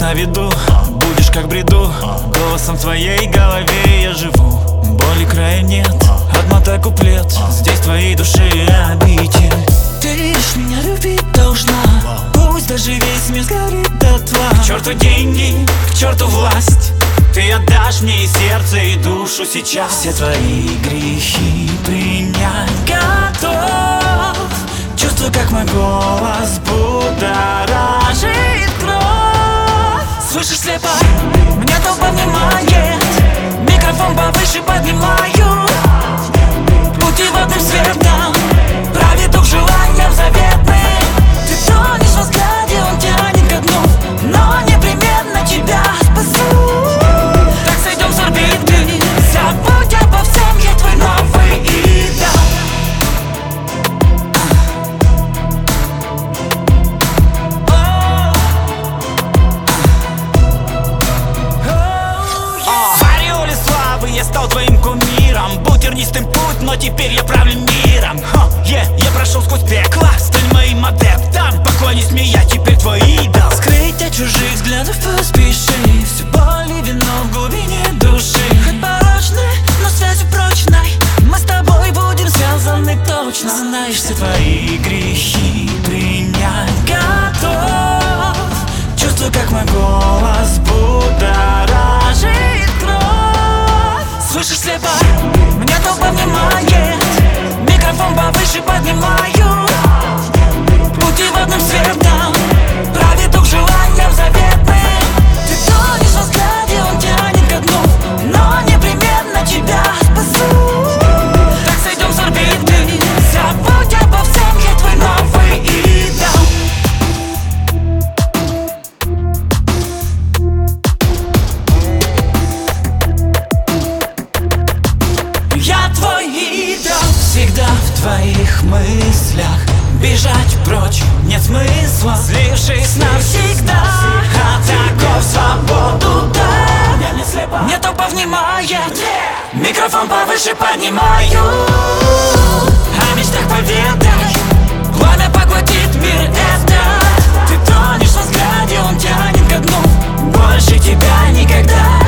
на виду, будешь как бреду. Голосом в твоей голове я живу. Боли края нет, отмотай куплет. Здесь твоей души обитель. Ты лишь меня любить должна, пусть даже весь мир сгорит дотла. К черту деньги, к черту власть, ты отдашь мне и сердце, и душу сейчас. Все твои грехи принять готов. Чувствую, как мой голос будоражит кровь. Слышишь, слепо, меня толпа внимает. Микрофон повыше поднимаю. Пути водным светом, правит дух желанием заветным. Ты тонешь во взгляде, он тянет ко дну, но непременно тебя спасу. Так сойдем с орбиты, забудь обо всем, я твой новый идол. В ореоле славы я стал твоим кумиром. Был тернистым путь, но теперь я правлю миром. Я прошел сквозь пекло, стань моим адептом. Поклонись мне, я теперь твой идол. Скрыть от чужих взглядов поспеши, все боль и вино в глубине души. Хоть порочны, но связью прочной, мы с тобой будем связаны точно. Знаешь, все твои грехи принять готов. Чувствую, как мой голос будоражит кровь. Слышишь, слепо, меня толпа внимает. Микрофон повыше поднимаю. Пути водным светом, правит дух желанием заветным. Ты тонешь во взгляде, он тянет ко дну, но непременно тебя спасу. Так сойдем с орбиты, забудь обо всем, я твой новый идол. Я твой идол, всегда в твоих мыслях. Бежать прочь нет смысла, слившись навсегда. От оков свободу дай. Я не слепа, мне толпа внимает. Микрофон повыше поднимаю. О мечтах поведай, пламя поглотит мир этот. Ты тонешь во взгляде, он тянет ко дну, больше тебя никогда.